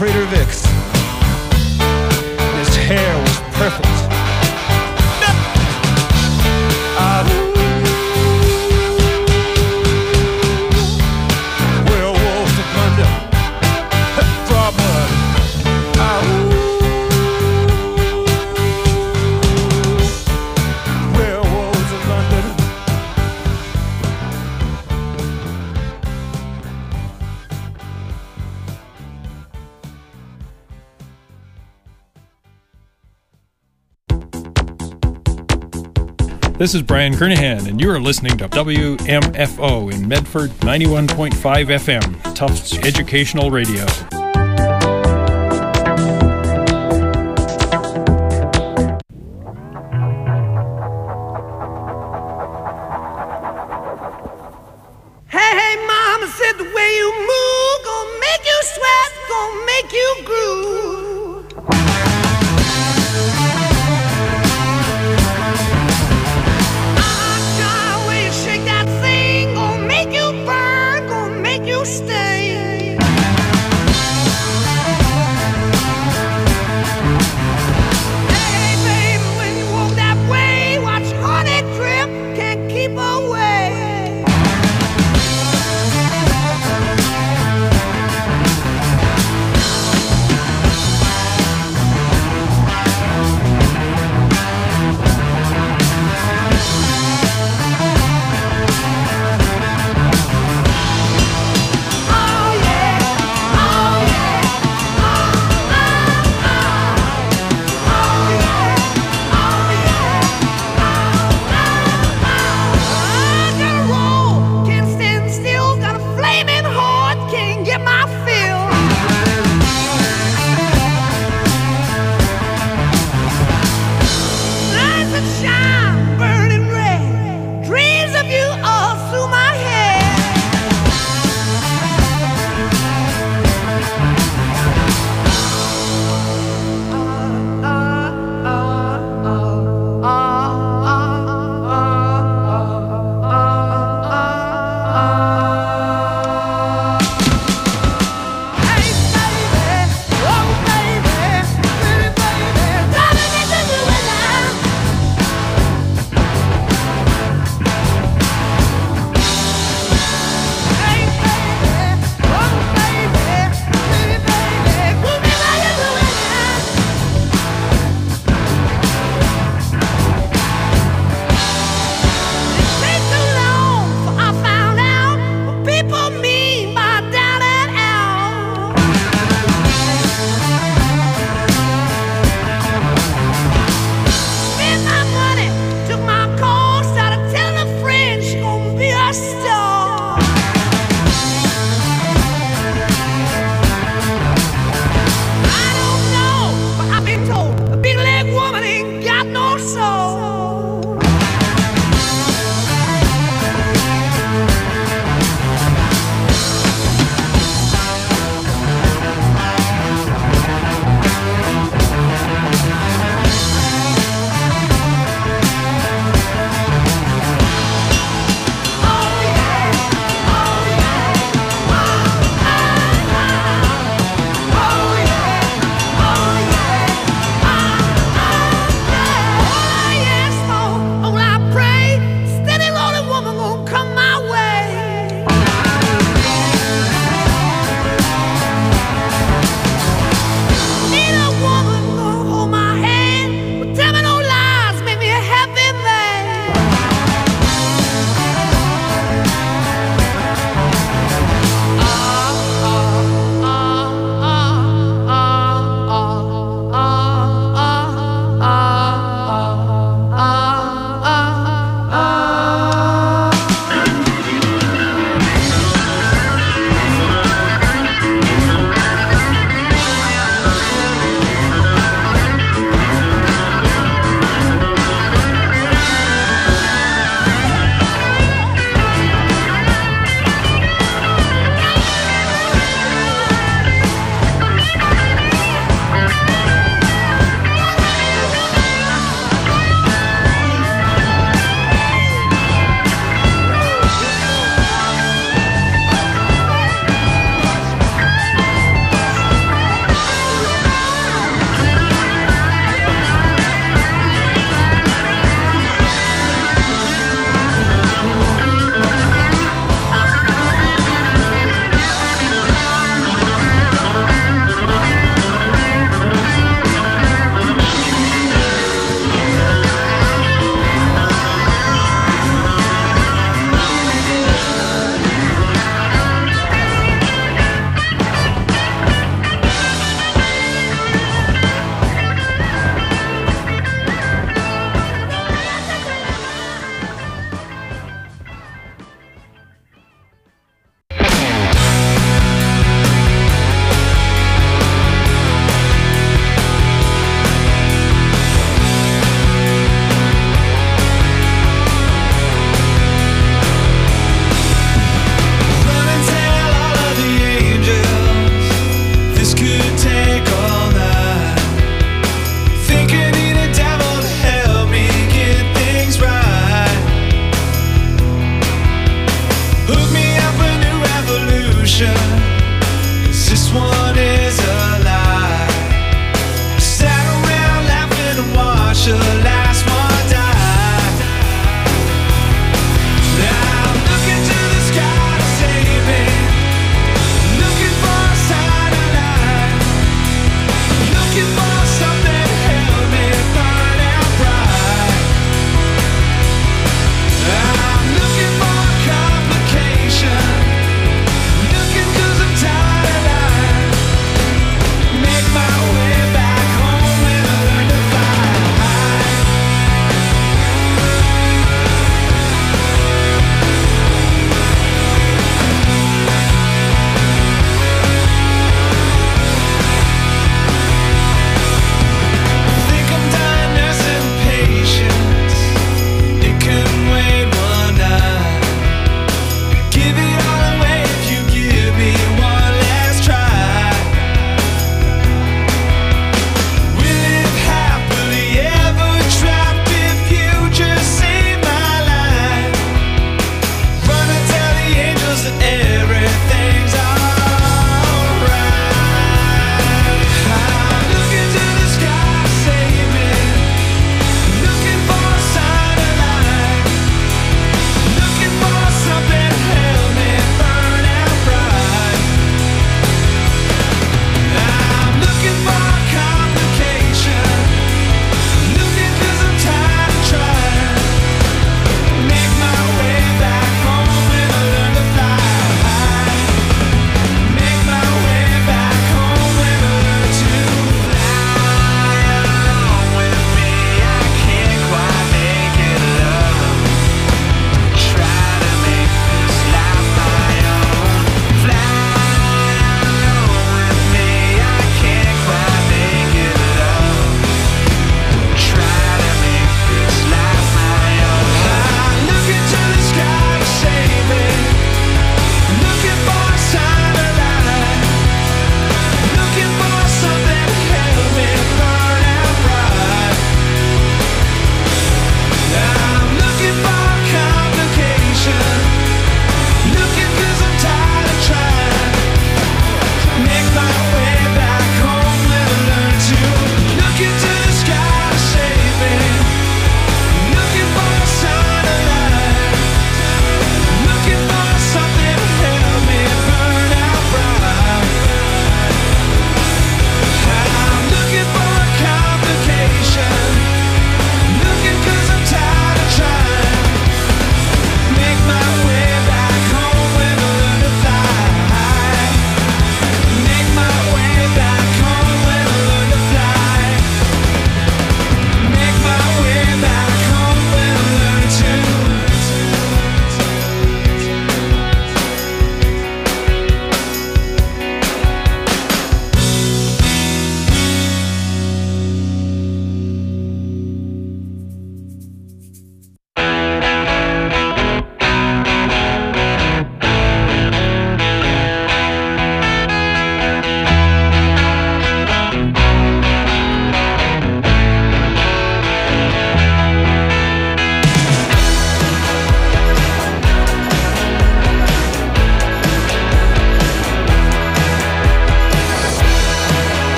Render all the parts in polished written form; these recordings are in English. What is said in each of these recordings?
Trader Vic's. His hair was perfect. Werewolves of London. Drop mud. Werewolves of London. This is Brian Kernahan, and you are listening to WMFO in Medford 91.5 FM, Tufts Educational Radio. Hey, mama said the way you move gonna make you sweat, gonna make you groove. Stay. Hey, baby, when you walk that way, watch honey drip, can't keep away.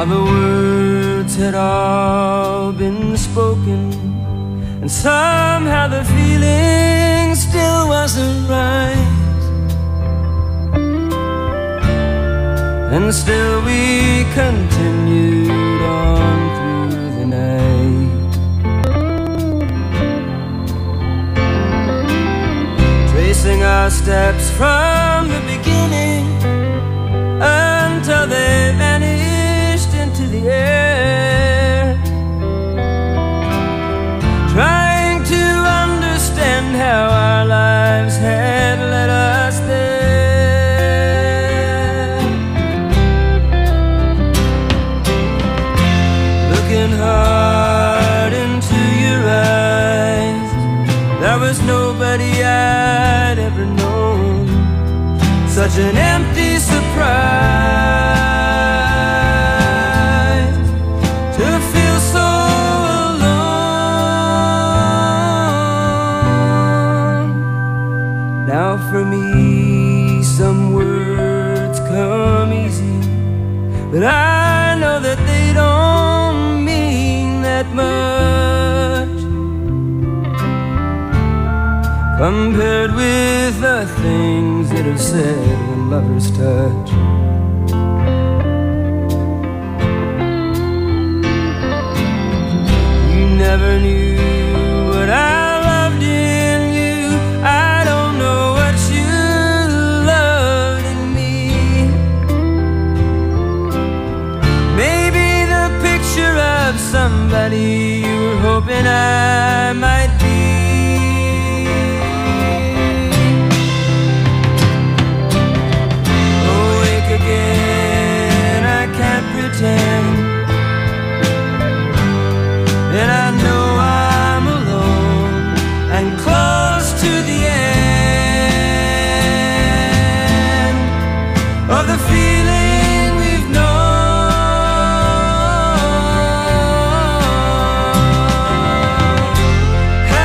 how the words had all been spoken, and somehow the feeling still wasn't right. And still we continued on through the night, tracing our steps from the beginning until they vanished into the air, trying to understand how our lives had led us there. Looking hard into your eyes, there was nobody I'd ever known, such an empty surprise to feel so alone. Now for me some words come easy, but I know that they don't mean that much compared with the things that are said when lovers touch. You never knew what I loved in you, I don't know what you loved in me. Maybe the picture of somebody you were hoping I might be. Again, I can't pretend, and I know I'm alone and close to the end of the feeling we've known.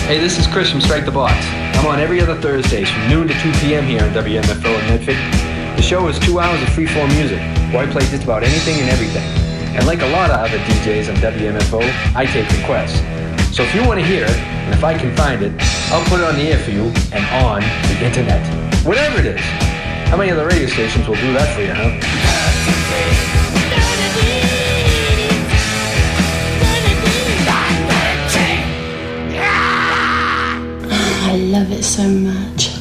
Hey, this is Chris from Strike the Box. I'm on every other Thursdays from noon to 2 p.m. here on WMFO in Medford. The show is 2 hours of freeform music, where I play just about anything and everything. And like a lot of other DJs on WMFO, I take requests. So if you want to hear it, and if I can find it, I'll put it on the air for you and on the internet. Whatever it is. How many other radio stations will do that for you, huh? I love it so much.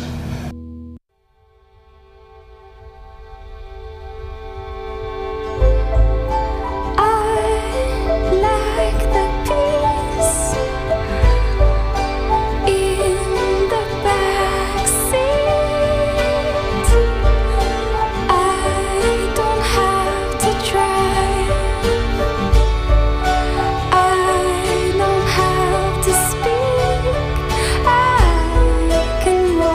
Can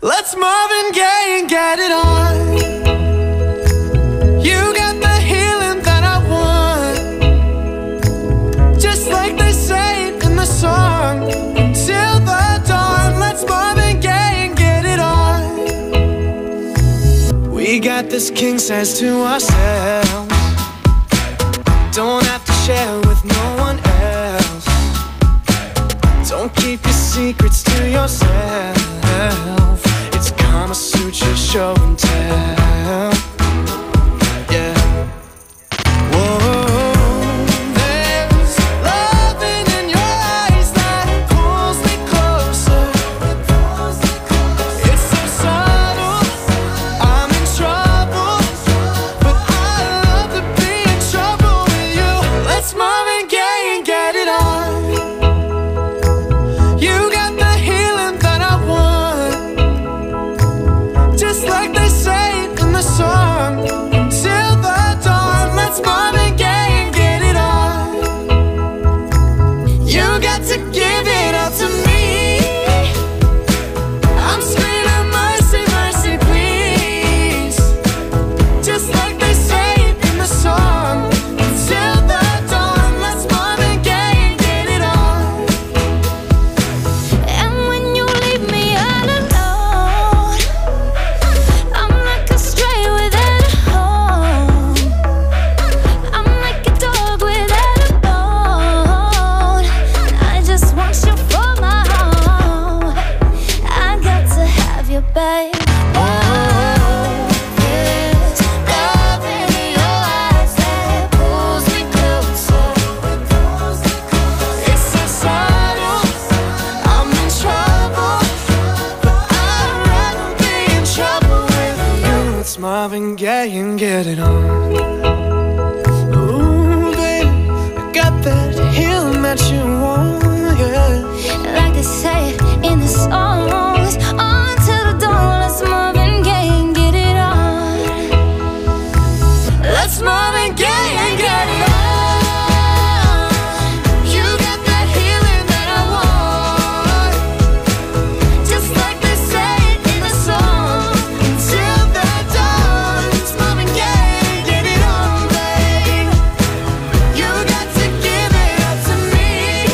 Let's Marvin Gaye and get it on. You got the healing that I want, just like they say in the song. Till the dawn, let's Marvin Gaye and get it on. We got this king size to ourselves, don't have to share with no one else. Don't keep your secrets to yourself. It's Kama Sutra show and tell. Yeah. Whoa, there's loving in your eyes that pulls me closer. It's so subtle, I'm in trouble, but I love to be in trouble with you. Let's Marvin Gaye and get it on. You got the healing that I want, just like they say in the song. Till the dawn, let's Marvin Gaye and get it on. You got to give it up to me. I'm screaming mercy, mercy, please, just like they say in the song. Till the dawn, let's Marvin Gaye and get it on. And when you leave me all alone, I'm like a stray without a home. I'm like a dog without a bone. I just want you for my home. I got to have you, babe. Oh, there's loving in your eyes that pulls me closer. It's so subtle, I'm in trouble, but I'd rather be in trouble with you. It's Marvin Gaye and get it on. Ooh, baby, I got that healing that you want, yeah. Like they say in the songs, until the dawn, let's Marvin Gaye and get it on. Let's Marvin Gaye and get it on. You got that healing that I want, just like they say in the song. Till the dawn, it's Marvin Gaye and get it on, babe. You got to give it up to me.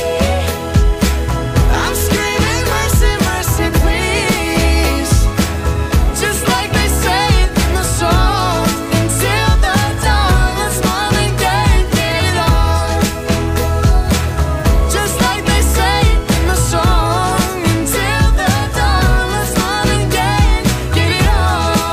I'm screaming mercy, mercy, please, just like they say in the song. Till the dawn, let's Marvin Gaye and get it on, just like they say in the song. Till the dawn, let's Marvin Gaye and get it on.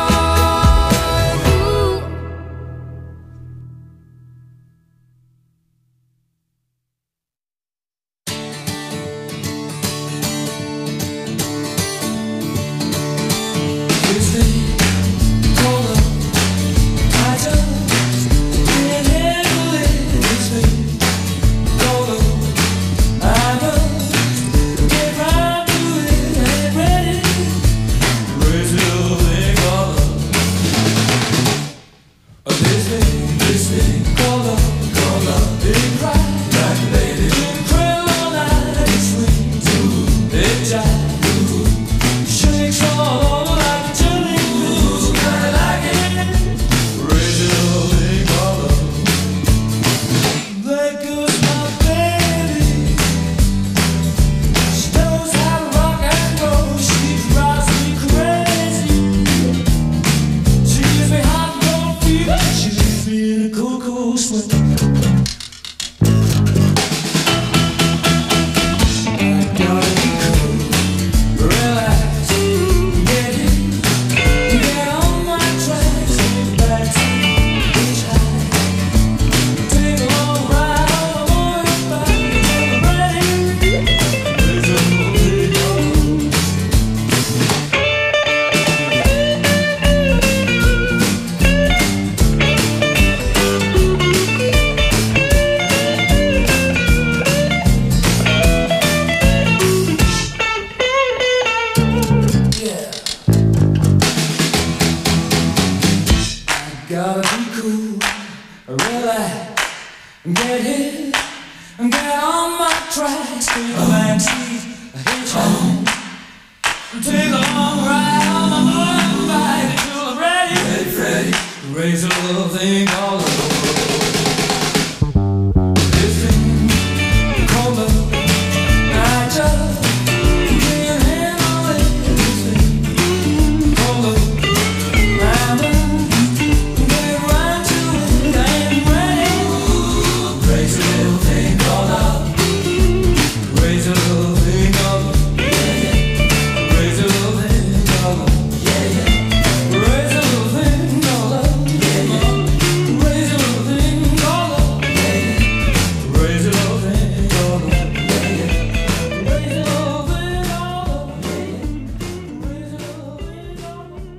Gotta be cool, relax, get hit, get on my tracks, take a backseat, hitchhike, take a long ride. little thing called love. This thing called love. I just lay a hand on it. This thing called love. Mama, get right to it. I ain't ready. Crazy little thing called love. Crazy little thing called love. Crazy little thing called love. Crazy little thing called love. Crazy little thing called love. Crazy little thing called love. Crazy little thing called love.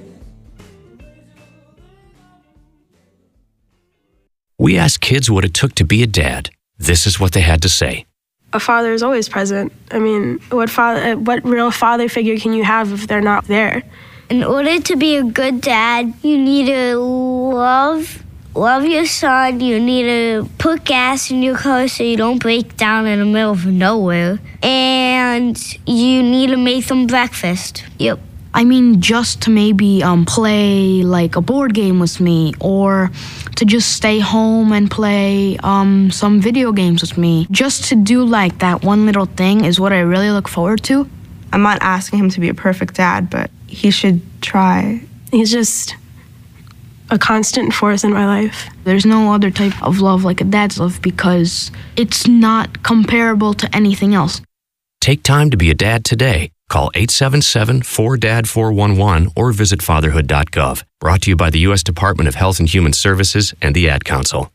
We asked kids what it took to be a dad. This is what they had to say. A father is always present. I mean, what real father figure can you have if they're not there? In order to be a good dad, you need to love your son. You need to put gas in your car so you don't break down in the middle of nowhere. And you need to make them breakfast. Yep. I mean, just to maybe play like a board game with me, or to just stay home and play some video games with me. Just to do like that one little thing is what I really look forward to. I'm not asking him to be a perfect dad, but he should try. He's just a constant force in my life. There's no other type of love like a dad's love because it's not comparable to anything else. Take time to be a dad today. Call 877-4DAD-411 or visit fatherhood.gov. Brought to you by the U.S. Department of Health and Human Services and the Ad Council.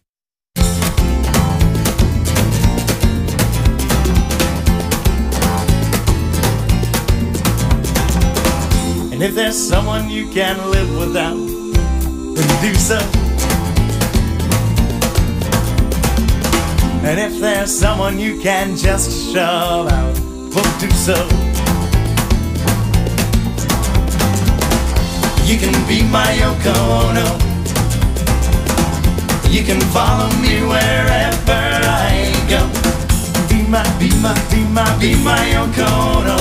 And if there's someone you can't live without, then do so. And if there's someone you can just shove out, well, do so. You can be my Yoko Ono. You can follow me wherever I go. Be my Yoko Ono.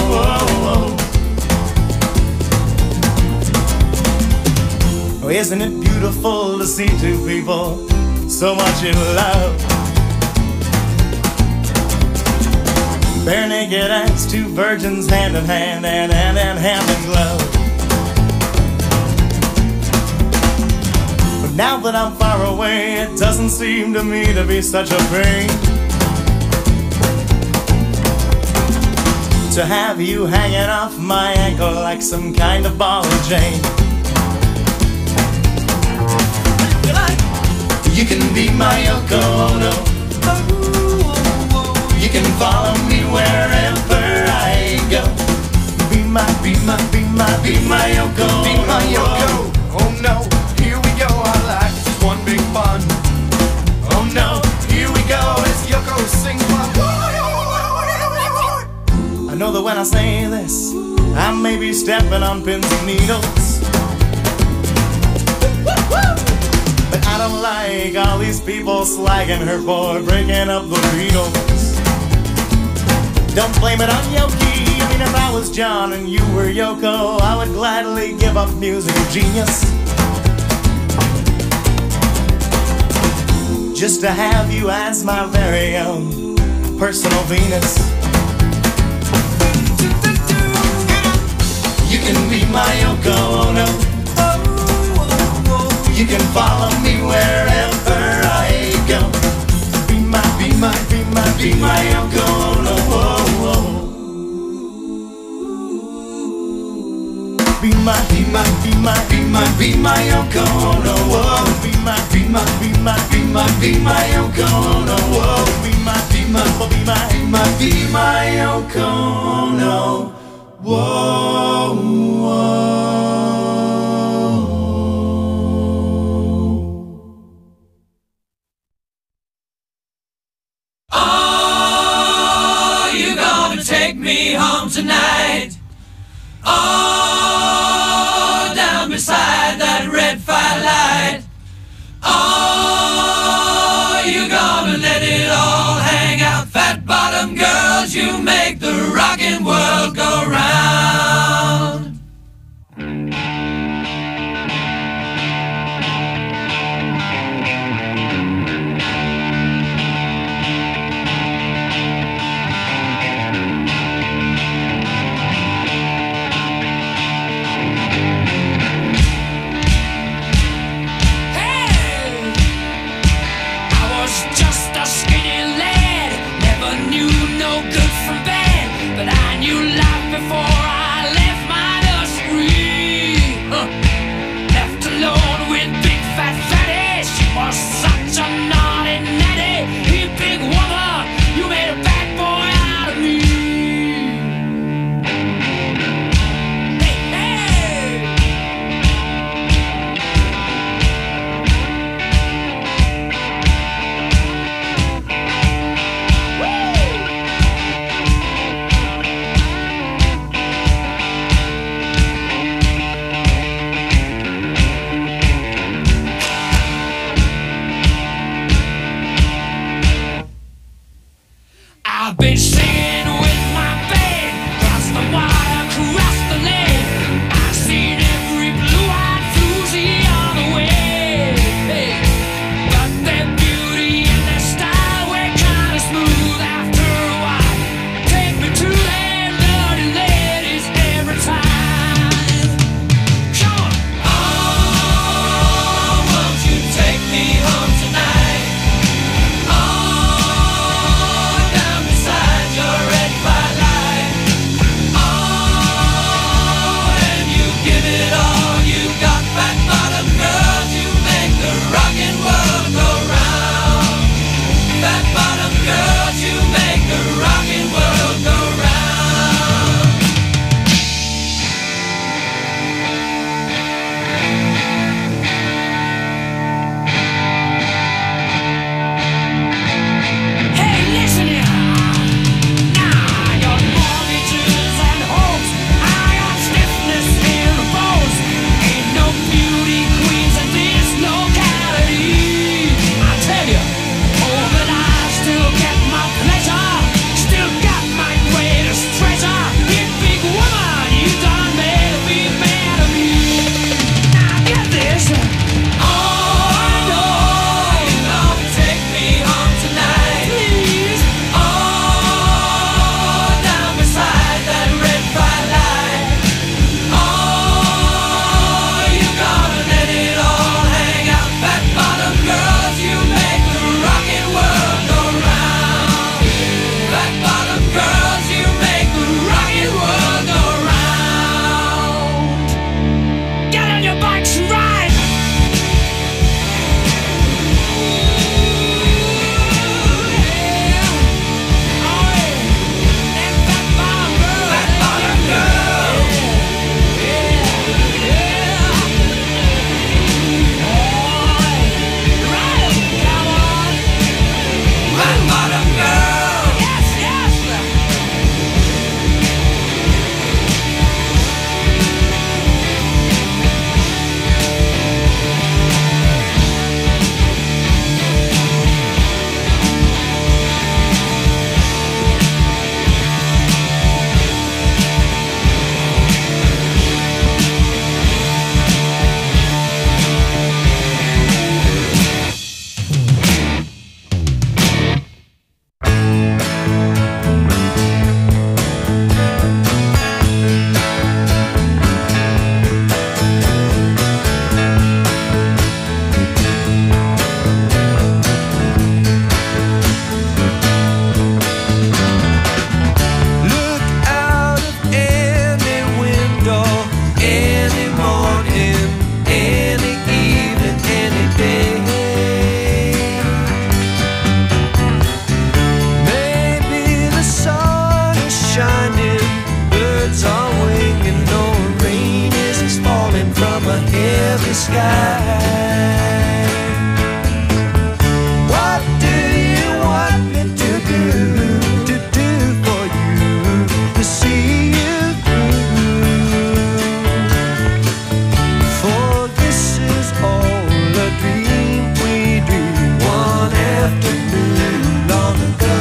Oh, isn't it beautiful to see two people so much in love? Bare naked as two virgins, hand in hand and hand in glove. But now that I'm far away, it doesn't seem to me to be such a pain to have you hanging off my ankle like some kind of ball and chain. You can be my Yoko Ono. You can follow me wherever I go. Be my Yoko. Be my Yoko. Oh no, here we go. Our life is just one big fun. Oh no, here we go. It's Yoko sing fun. I know that when I say this, I may be stepping on pins and needles. But I don't like all these people slagging her for breaking up the Beatles. Don't blame it on Yoki. I mean, if I was John and you were Yoko, I would gladly give up musical genius just to have you as my very own personal Venus. You can be my Yoko Ono. You can follow me wherever I go. Be my Yoko Ono. Be my Yoko Ono. Be my Yoko Ono. Be my Yoko Ono. Whoa, whoa. Are you gonna take me home tonight? Oh, down beside that red firelight. Oh, you gonna let it all hang out? Fat bottom girls, you make the rockin' world go round. sky. What do you want me to do for you, to see you through? For this is all a dream we dreamed one afternoon long ago.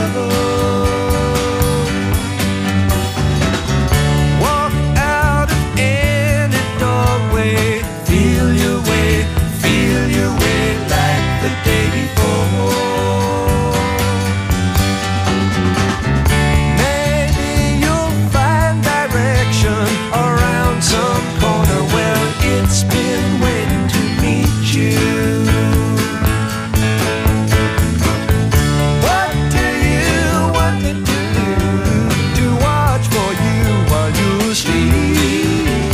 Walk out of any doorway, feel your way like the day before. Maybe you'll find direction around some corner. Well, it's been waiting to meet you. What do you want me to do? To watch for you while you sleep?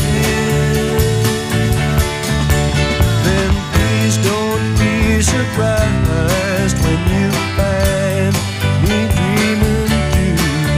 Then please don't be surprised when you find me dreaming too.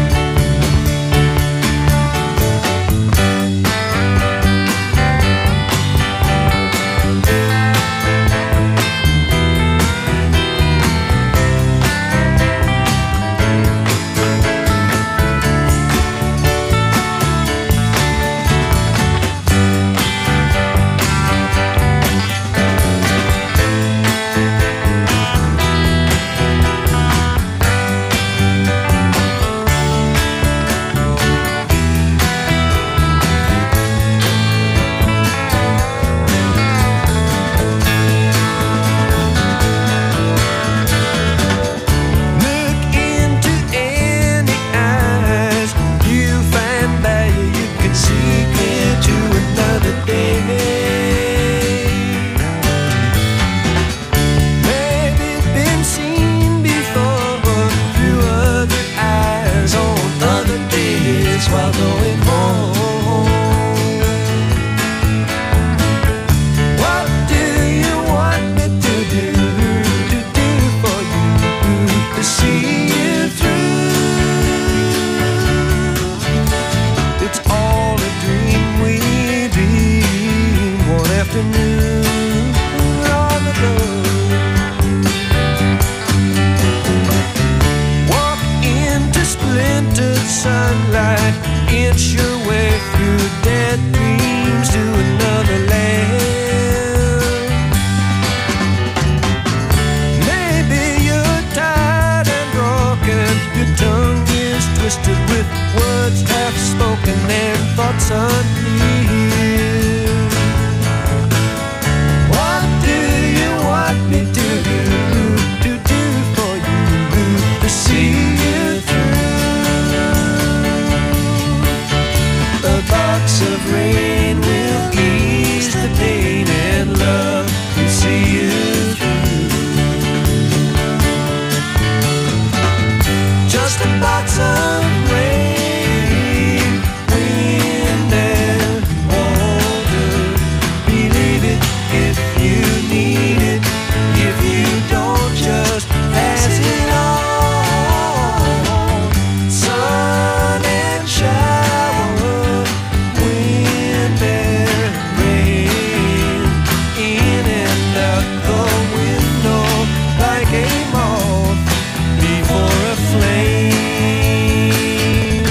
Look into any eyes, you find value, you can see clear to another day. Maybe been seen before through other eyes on other days while going home. What do you want me to do for you, to see you through? It's all a dream we dreamed one afternoon long ago. Walk into splintered sunlight, inch your way through dead dreams to another land. Maybe you're tired and broken, your tongue is twisted with words half spoken and thoughts unclear. What do you want me to do for you, to see you through? A box of rain will ease the pain, and love will see you through. Just a box of rain, wind and water. Believe it if you need it. If you don't, just pass it on. Sun and shower, wind and rain, in and out the window like a moth before a flame.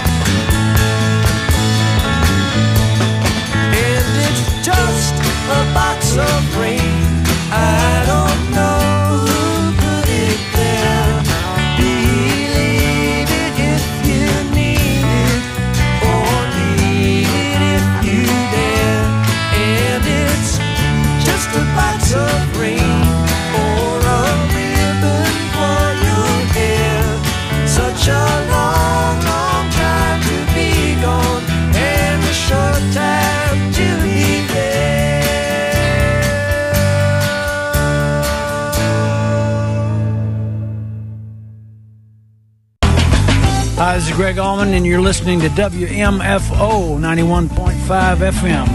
And it's just a box of rain. I don't know who put it there. Believe it if you need it, or leave it if you dare. And it's just a box of rain, or a ribbon for your hair. Such a long, long time to be gone, and a short time to be Hi, this is Greg Allman, and you're listening to WMFO 91.5 FM.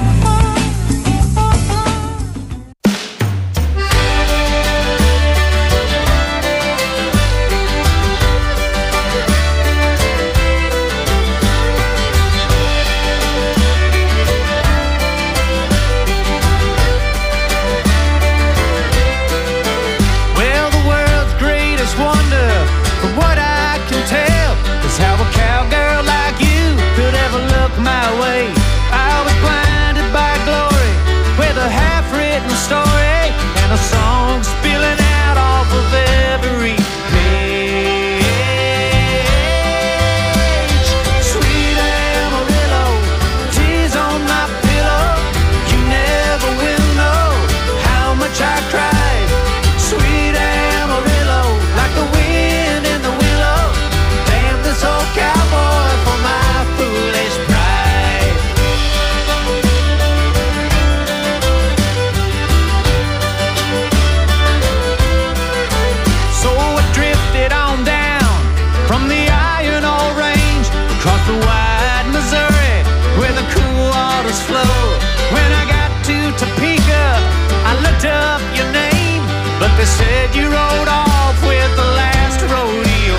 They said you rode off with the last rodeo.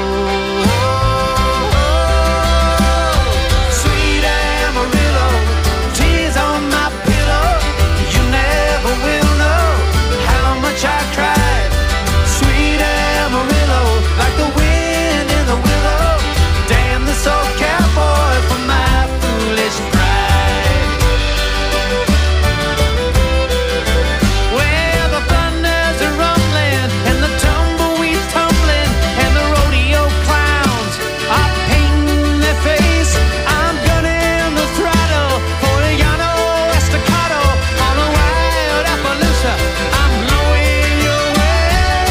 Sweet Amarillo, tears on my pillow. You never will know how much I cried. Sweet Amarillo, like the wind in the willow. Damn this old cowboy for my foolish pride. Well, the thunders are rumbling and the tumbleweeds tumbling and the rodeo clowns are painting their face. I'm gunning the throttle for a Llano Estacado on a wild Appaloosa. I'm blowing your way.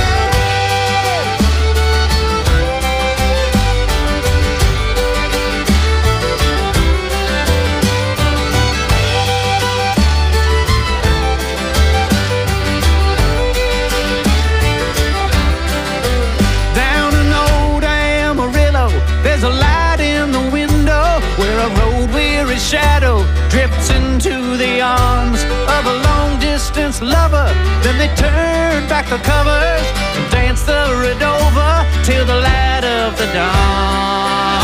Down in old Amarillo, there's a light in the window where a road-weary shadow drifts into the arms of a long-distance lover. Then they turn back the covers and dance the Redova till the light of the dawn.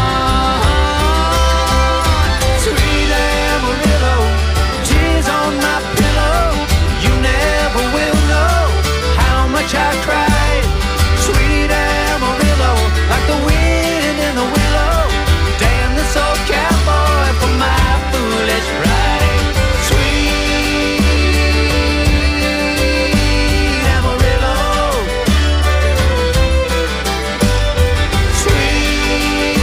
Sweet Amarillo, tears on my pillow. You never will know how much I cried. Sweet Amarillo, like the wind in the willow. Damn this old cowboy for my foolish pride. Sweet Amarillo, sweet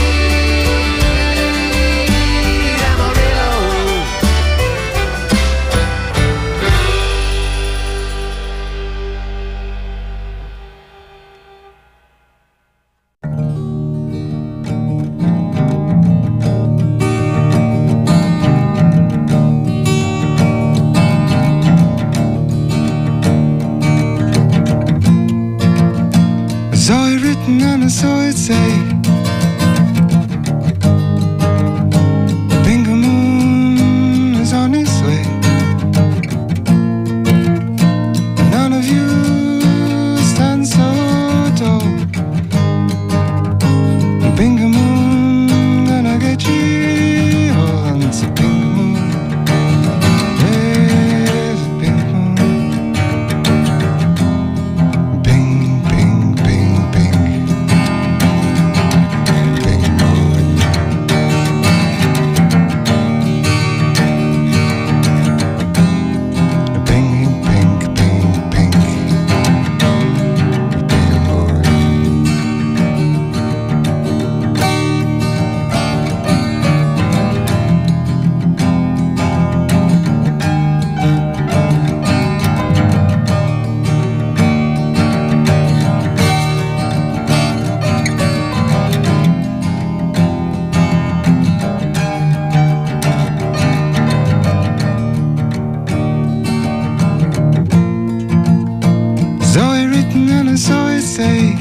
Amarillo. I saw it written and I saw it say, Bingo Moon is on its way. None of you stand so tall. Bingo Moon gonna get you all. It's a Bingo Moon. Yes, Bingo Moon. Bing, bing, bing, bing. Bingo Moon. Bing, bing, bing, bing. Bingo Moon. Saw it written and I saw it say,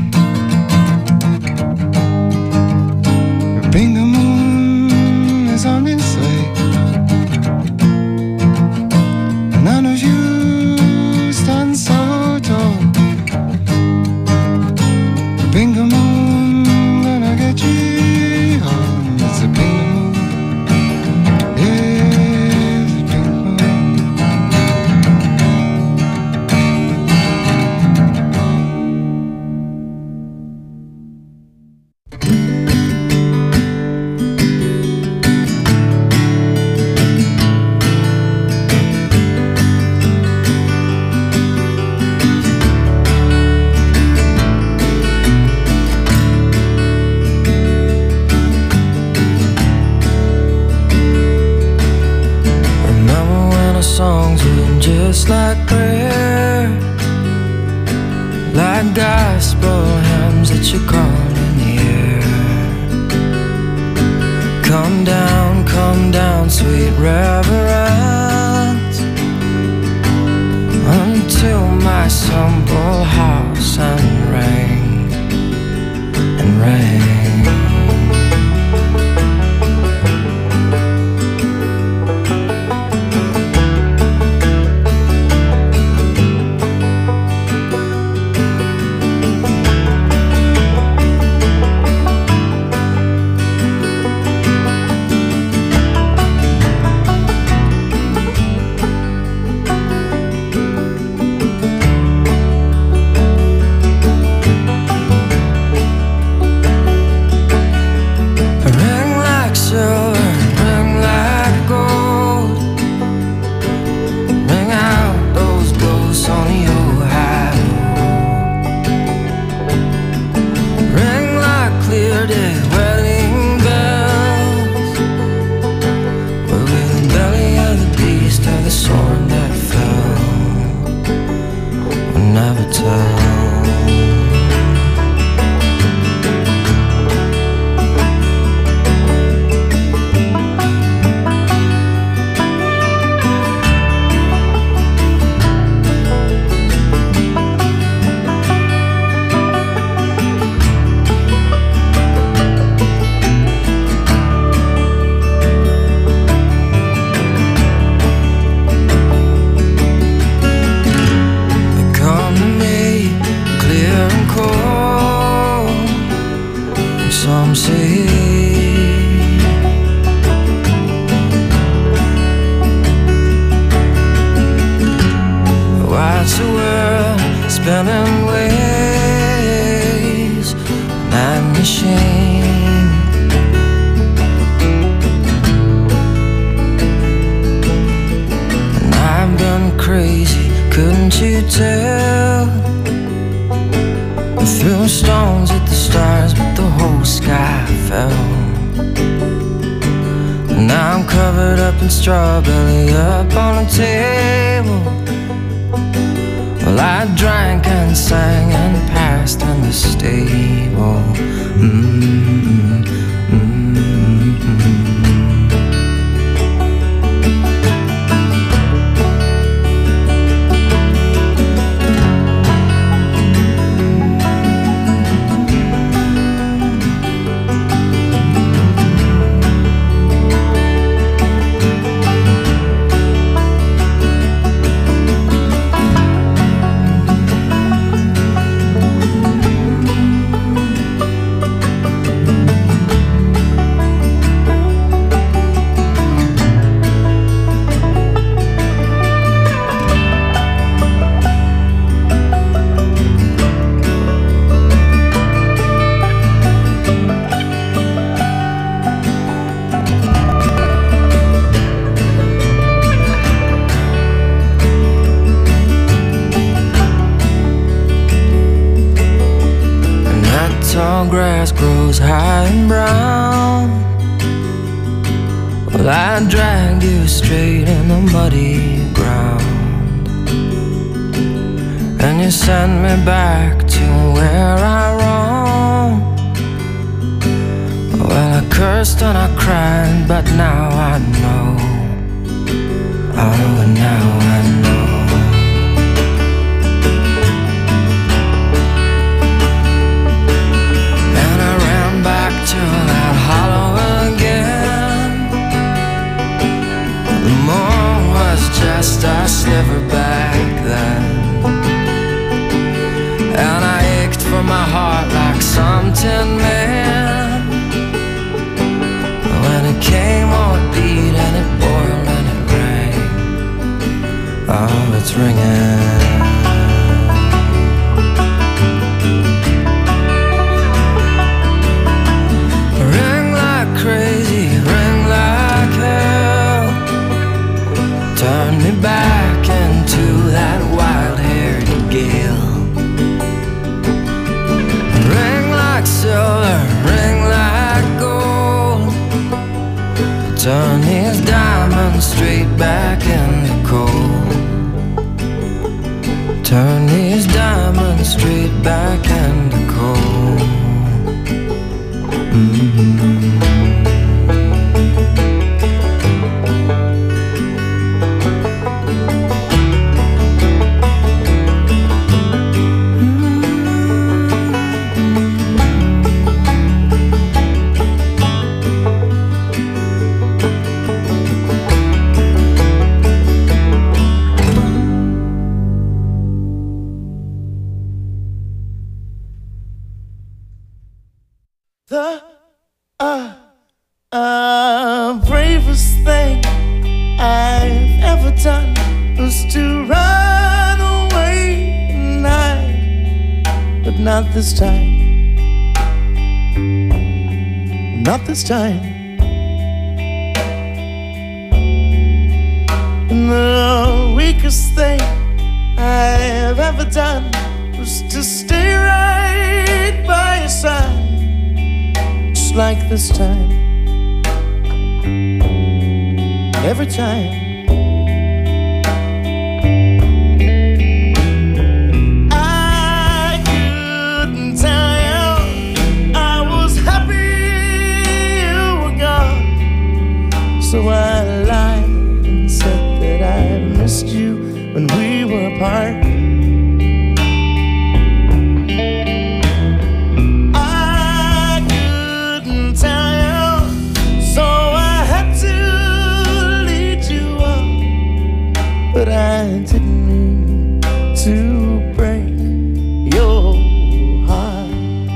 Bingo Moon is on its way. None of you stand so tall. Bingo Moon gonna get you home. It's a Bingo Moon. Yes, Bingo Moon. Remember when our songs were just like prayer, like gospel hymns that you called in the air. Come down, sweet reverence, until my simple house and rain and rain. spinning ways, and I'm ashamed. And I've been crazy, couldn't you tell? I threw stones at the stars, but the whole sky fell. And now I'm covered up in straw, belly up on a table. Well, I drank and sang and passed in the stable. Tall grass grows high and brown. Well, I dragged you straight in the muddy ground, and you sent me back to where I roamed. Well, I cursed and I cried, but now I know. Oh, now I know. To that hollow again. The moon was just a sliver back then, and I ached for my heart like some tin man. When it came on it beat and it boiled and it rang. Oh, it's ringing. Crazy, ring like hell. Turn me back into that wild-haired gale. Ring like silver, ring like gold. Turn these diamonds straight back into cold. Turn these diamonds straight back into cold. The bravest thing I've ever done was to run away at night, but not this time. Not this time. And the weakest thing I've ever done was to stay right by your side, just like this time. Every time. I couldn't tell you I was happy you were gone, so I lied and said that I missed you when we were apart. But I didn't mean to break your heart.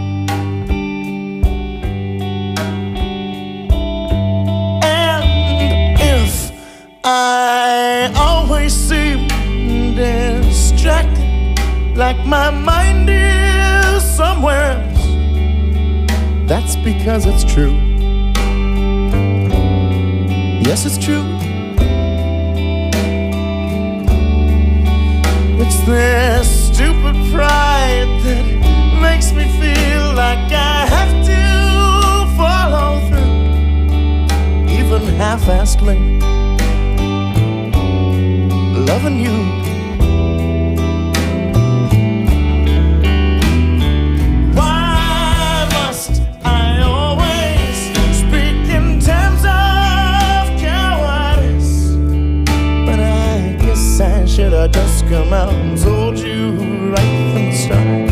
And if I always seem distracted like my mind is somewhere else. That's because it's true. Yes, it's true. It's this stupid pride that makes me feel like I have to follow through, even half-assedly, loving you. Why must I always speak in terms of cowardice? But I guess I should have just come out and told you right from the start.